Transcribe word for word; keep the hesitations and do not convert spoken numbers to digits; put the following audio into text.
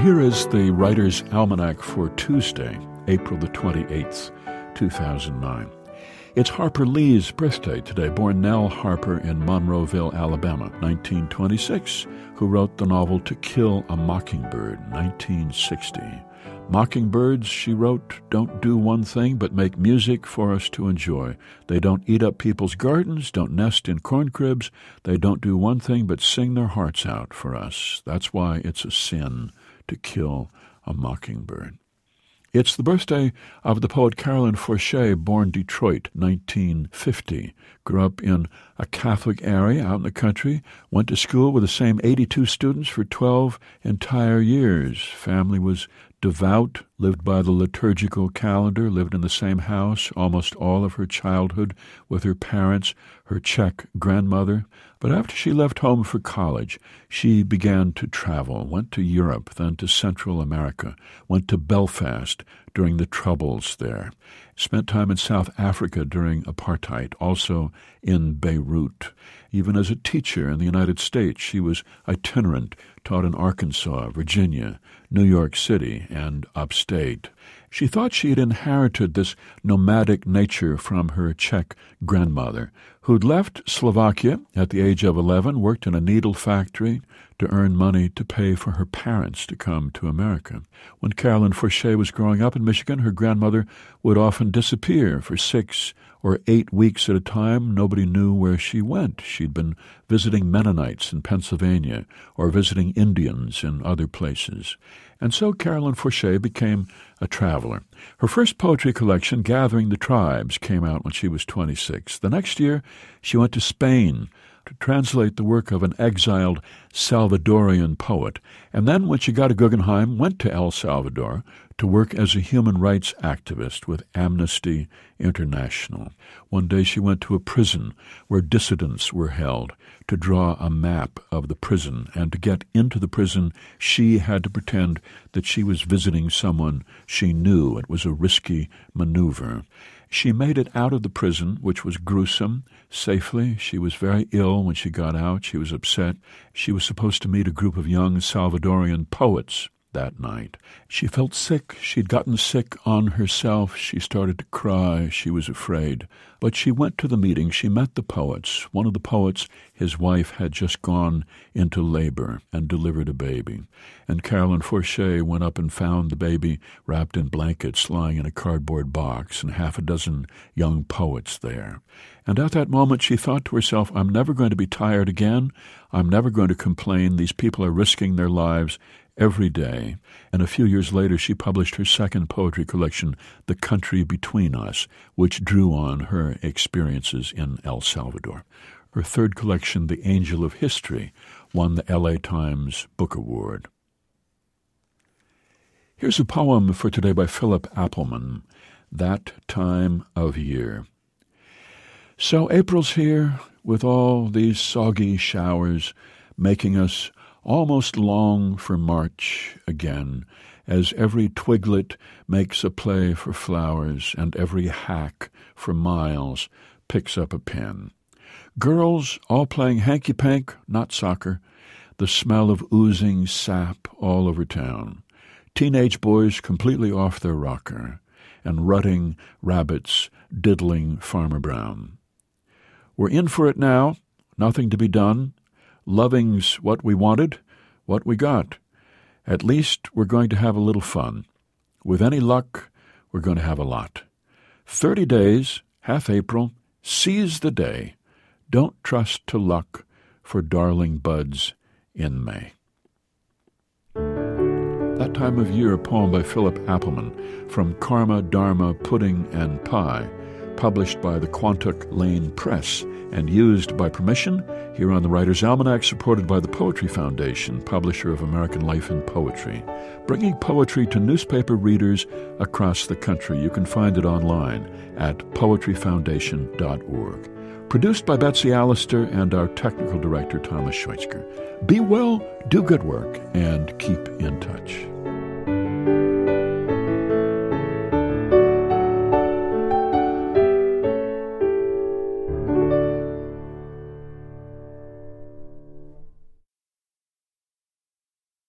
here is the Writer's Almanac for Tuesday, April the twenty-eighth, two thousand nine. It's Harper Lee's birthday today, born Nell Harper in Monroeville, Alabama, nineteen twenty-six, who wrote the novel To Kill a Mockingbird, nineteen sixty. Mockingbirds, she wrote, don't do one thing but make music for us to enjoy. They don't eat up people's gardens, don't nest in corn cribs. They don't do one thing but sing their hearts out for us. That's why it's a sin to kill a mockingbird. It's the birthday of the poet Carolyn Forche, born Detroit, nineteen fifty. Grew up in a Catholic area out in the country, went to school with the same eighty-two students for twelve entire years. Family was devout, lived by the liturgical calendar, lived in the same house almost all of her childhood with her parents, her Czech grandmother. But after she left home for college, she began to travel, went to Europe, then to Central America, went to Belfast during the Troubles there, spent time in South Africa during apartheid, also in Beirut. Even as a teacher in the United States, she was itinerant, taught in Arkansas, Virginia, New York City, and upstate. She thought she had inherited this nomadic nature from her Czech grandmother, who'd left Slovakia at the age of eleven, worked in a needle factory to earn money to pay for her parents to come to America. When Carolyn Forche was growing up in Michigan, her grandmother would often disappear for six or eight weeks at a time. Nobody knew where she went. She'd been visiting Mennonites in Pennsylvania or visiting Indians in other places. And so Carolyn Forche became a traveler. Her first poetry collection, Gathering the Tribes, came out when she was twenty-six. The next year, she went to Spain to translate the work of an exiled Salvadorian poet. And then, when she got to Guggenheim, went to El Salvador to work as a human rights activist with Amnesty International. One day she went to a prison where dissidents were held to draw a map of the prison, and to get into the prison, she had to pretend that she was visiting someone she knew. It was a risky maneuver. She made it out of the prison, which was gruesome, safely. She was very ill when she got out. She was upset. She was supposed to meet a group of young Salvadorian poets that night. She felt sick. She'd gotten sick on herself. She started to cry. She was afraid. But she went to the meeting. She met the poets. One of the poets, his wife, had just gone into labor and delivered a baby. And Carolyn Forche went up and found the baby wrapped in blankets lying in a cardboard box, and half a dozen young poets there. And at that moment she thought to herself, I'm never going to be tired again. I'm never going to complain. These people are risking their lives every day. And a few years later, she published her second poetry collection, The Country Between Us, which drew on her experiences in El Salvador. Her third collection, The Angel of History, won the L A Times Book Award. Here's a poem for today by Philip Appleman, That Time of Year. So April's here with all these soggy showers, making us almost long for March again, as every twiglet makes a play for flowers, and every hack for miles picks up a pen. Girls all playing hanky-pank, not soccer, the smell of oozing sap all over town. Teenage boys completely off their rocker, and rutting rabbits diddling Farmer Brown. We're in for it now, nothing to be done. Loving's what we wanted, what we got. At least we're going to have a little fun. With any luck, we're going to have a lot. Thirty days, half April, seize the day. Don't trust to luck for darling buds in May. That Time of Year, a poem by Philip Appleman from Karma, Dharma, Pudding, and Pie, published by the Quantuck Lane Press and used by permission here on the Writer's Almanac, supported by the Poetry Foundation, publisher of American Life and Poetry, bringing poetry to newspaper readers across the country. You can find it online at poetry foundation dot org. Produced by Betsy Allister and our technical director, Thomas Schweitzger. Be well, do good work, and keep in touch.